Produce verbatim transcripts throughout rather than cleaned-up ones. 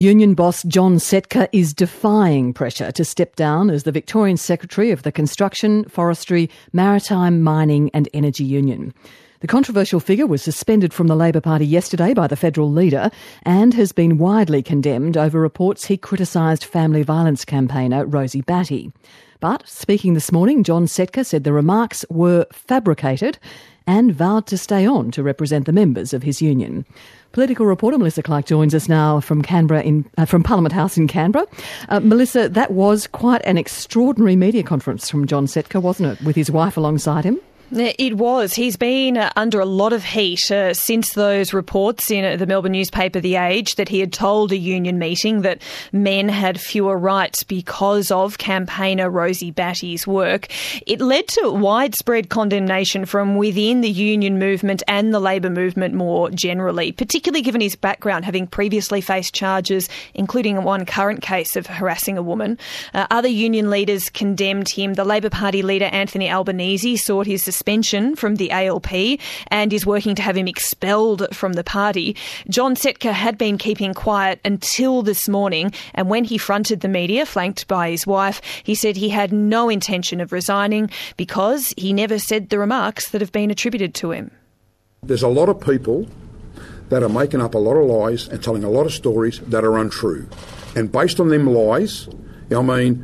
Union boss John Setka is defying pressure to step down as the Victorian Secretary of the Construction, Forestry, Maritime, Mining and Energy Union. The controversial figure was suspended from the Labor Party yesterday by the federal leader and has been widely condemned over reports he criticised family violence campaigner Rosie Batty. But speaking this morning, John Setka said the remarks were fabricated and vowed to stay on to represent the members of his union. Political reporter Melissa Clark joins us now from Canberra, in, uh, from Parliament House in Canberra. Uh, Melissa, that was quite an extraordinary media conference from John Setka, wasn't it, with his wife alongside him? It was. He's been uh, under a lot of heat uh, since those reports in uh, the Melbourne newspaper The Age that he had told a union meeting that men had fewer rights because of campaigner Rosie Batty's work. It led to widespread condemnation from within the union movement and the Labor movement more generally, particularly given his background, having previously faced charges, including one current case of harassing a woman. Uh, other union leaders condemned him. The Labor Party leader Anthony Albanese sought his suspension from the A L P and is working to have him expelled from the party. John Setka had been keeping quiet until this morning, and when he fronted the media, flanked by his wife, he said he had no intention of resigning because he never said the remarks that have been attributed to him. There's a lot of people that are making up a lot of lies and telling a lot of stories that are untrue. And based on them lies, I mean,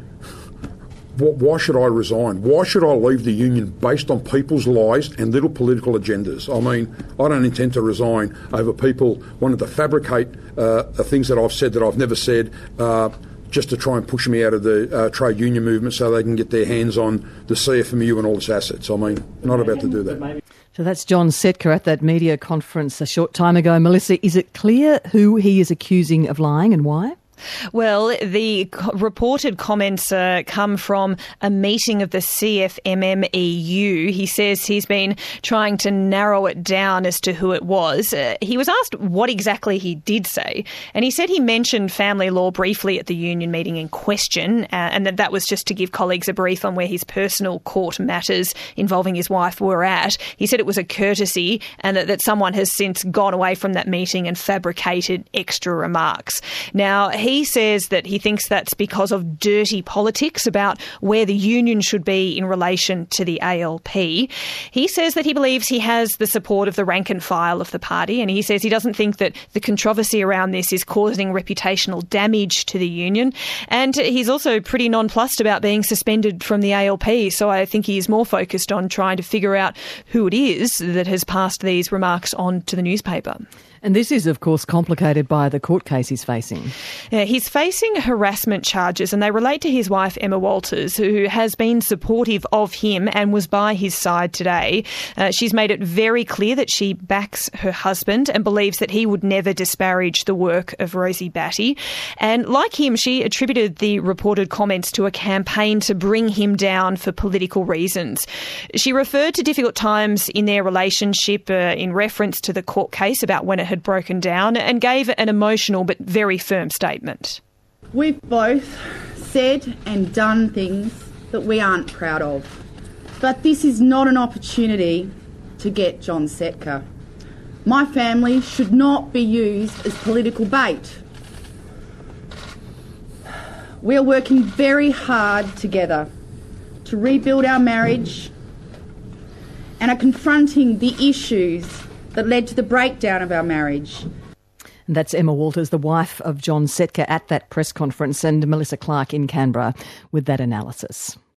why should I resign? Why should I leave the union based on people's lies and little political agendas? I mean, I don't intend to resign over people wanting to fabricate uh, things that I've said that I've never said uh, just to try and push me out of the uh, trade union movement so they can get their hands on the C F M U and all its assets. I mean, not about to do that. So that's John Setka at that media conference a short time ago. Melissa, is it clear who he is accusing of lying and why? Well, the co- reported comments uh, come from a meeting of the C F M M E U. He says he's been trying to narrow it down as to who it was. Uh, he was asked what exactly he did say, and he said he mentioned family law briefly at the union meeting in question, uh, and that that was just to give colleagues a brief on where his personal court matters involving his wife were at. He said it was a courtesy and that, that someone has since gone away from that meeting and fabricated extra remarks. Now, he He says that he thinks that's because of dirty politics about where the union should be in relation to the A L P. He says that he believes he has the support of the rank and file of the party, and he says he doesn't think that the controversy around this is causing reputational damage to the union. And he's also pretty nonplussed about being suspended from the A L P, so I think he is more focused on trying to figure out who it is that has passed these remarks on to the newspaper. And this is, of course, complicated by the court case he's facing. Yeah, he's facing harassment charges, and they relate to his wife, Emma Walters, who has been supportive of him and was by his side today. Uh, she's made it very clear that she backs her husband and believes that he would never disparage the work of Rosie Batty. And like him, she attributed the reported comments to a campaign to bring him down for political reasons. She referred to difficult times in their relationship uh, in reference to the court case about when it had broken down, and gave an emotional but very firm statement. We've both said and done things that we aren't proud of. But this is not an opportunity to get John Setka. My family should not be used as political bait. We are working very hard together to rebuild our marriage and are confronting the issues that led to the breakdown of our marriage. And that's Emma Walters, the wife of John Setka, at that press conference, and Melissa Clark in Canberra with that analysis.